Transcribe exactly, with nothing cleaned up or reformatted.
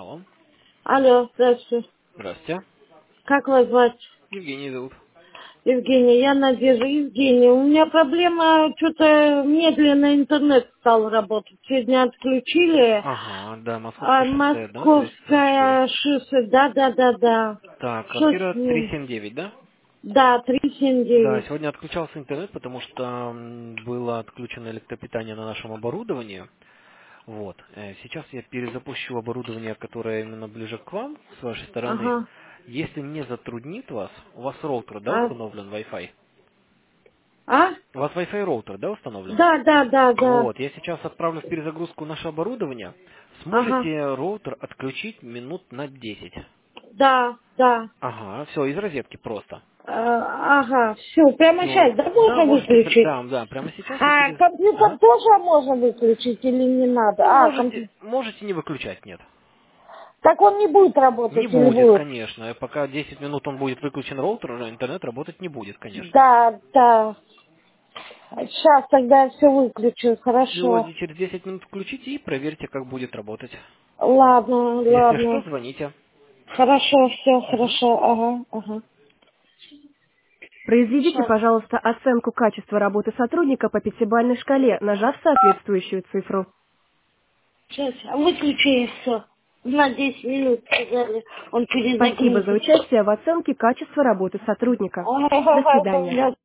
Алло. Алло, здравствуйте. Здравствуйте. Как вас звать? Евгений зовут. Евгения, я Надежда. Евгения, у меня проблема, что-то медленно интернет стал работать. Сегодня отключили, Ага, да, а Московское шоссе, да, двести сорок четыре. Московская шоссе, да-да-да-да. Так, Что с квартира ним? триста семьдесят девять, да? Да, триста семьдесят Да, девять. сегодня отключался интернет, потому что м, было отключено электропитание на нашем оборудовании. Вот. Э, Сейчас я перезапущу оборудование, которое именно ближе к вам, с вашей стороны. Ага. Если не затруднит вас, у вас роутер, да, А? установлен Wi-Fi? А? У вас Wi-Fi роутер, да, установлен? Да, да, да, да. Вот, я сейчас отправлю в перезагрузку наше оборудование. Ага. Сможете роутер отключить минут на десять? Да, да. Ага, все, из розетки просто. А, ага, все, прямо Все. сейчас, да, Да, можно можете, пр- выключить? да, да, прямо сейчас я А перез... компьютер Ага. тоже можно выключить или не надо? Ну, А, можете, компьютер. можете не выключать, нет. Так он не будет Не работать или будет, будет? конечно. Пока десять минут он будет выключен роутер, уже интернет работать не будет, конечно. Да, да. Сейчас тогда все выключу, хорошо. Все, через десять минут включите и проверьте, как будет работать. Ладно, Если что, ладно. звоните. Хорошо, все, Мгм. хорошо, ага, ага. Произведите, Сейчас, пожалуйста, оценку качества работы сотрудника по пятибалльной шкале, нажав соответствующую цифру. сейчас, выключи все. На десять минут сказали, он Спасибо за перезагрузится. участие в оценке качества работы сотрудника. До свидания. Ага,